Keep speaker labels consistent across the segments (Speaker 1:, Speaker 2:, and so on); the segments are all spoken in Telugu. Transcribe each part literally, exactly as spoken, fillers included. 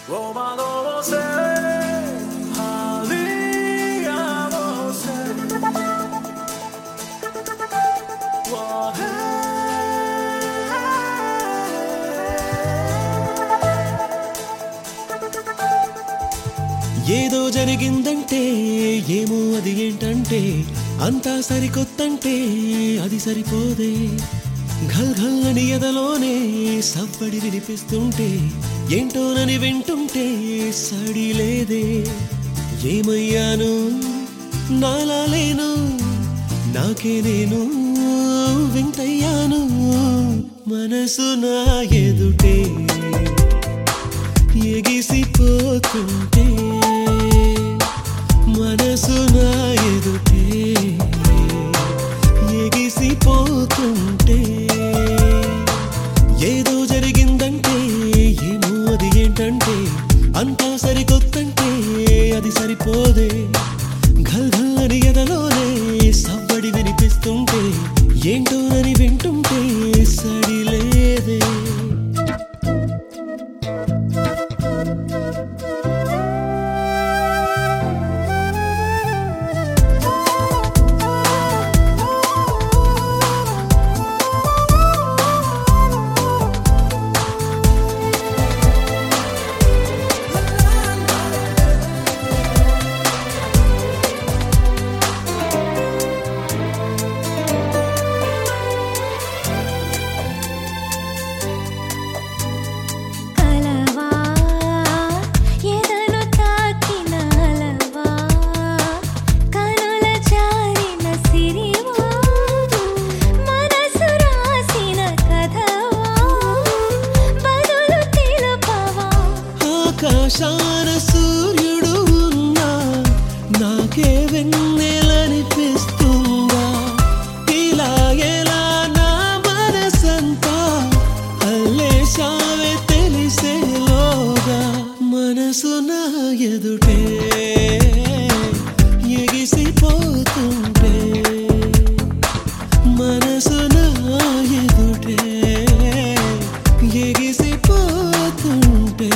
Speaker 1: Robado você, alia você.
Speaker 2: ఏదో జరిగిందంటే ఏమో అది ఏంటంటే అంతా సరికొత్తంటే అది సరిపోదే ఘల్ ఘల్ అని ఎదలోనే సవ్వడి వినిపిస్తుంటే ఏంటోనని వింటుంటే సడి లేదే ఏమయ్యాను నాలా లేను నాకే నేను వింతయ్యాను మనసు నా ఎదుటే ఎగిసిపోతుంటే మనసు నా ఎదుటే ఎగిసిపోతుంటే ఏదో జరిగిందంటే ఏమో అది ఏంటంటే అంతా సరికొత్తంటే అది సరిపోదే ఘల్ ఘల్ అని ఎదలోనే సవ్వడి వినిపిస్తుంటే ఏంటోనని వింటుంటే సడి లేదే ఆకాశాన సూర్యుడు ఉన్నా నాకే వెన్నెలనిపిస్తుందా ఇలా ఎలా నా మనసంతా అల్లేశావే తెలిసేలోగా మనసు నా ఎదుటే ఎగిసిపోతుంటే మనసు నా ఎదుటే ఎగిసిపోతుంటే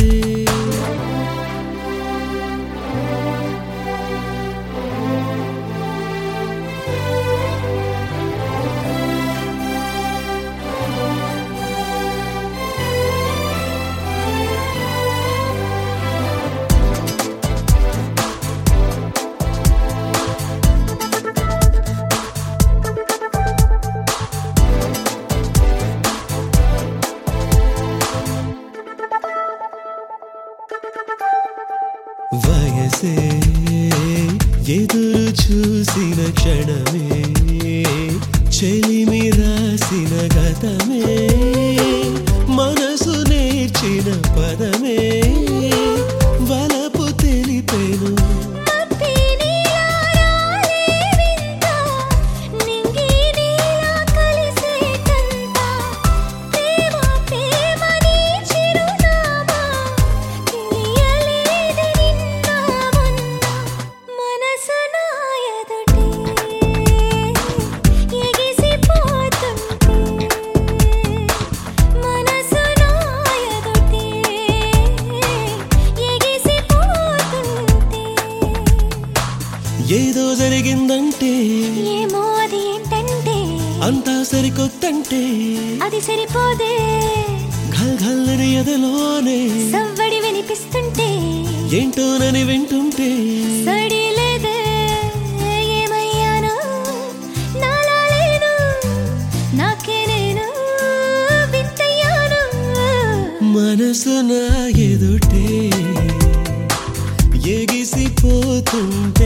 Speaker 2: వయసే ఎదురు చూసిన క్షణమే చెలిమి రాసిన గతమే మనసు నేర్చిన పదమే వలపు తెలిపెను ఏదో జరిగిందంటే
Speaker 3: ఏమో అది ఏంటంటే
Speaker 2: అంతా సరికొత్తంటే
Speaker 3: అది సరిపోదే
Speaker 2: ఘల్ ఘల్ అని ఎదలోనే
Speaker 3: సవ్వడి వినిపిస్తుంటే
Speaker 2: ఏంటోనని వింటుంటే
Speaker 3: సడి లేదే ఏమయ్యాను నాలా లేను నాకే నేను వింతయ్యాను
Speaker 2: మనసు నా ఎదుటే ఎగిసిపోతుంటే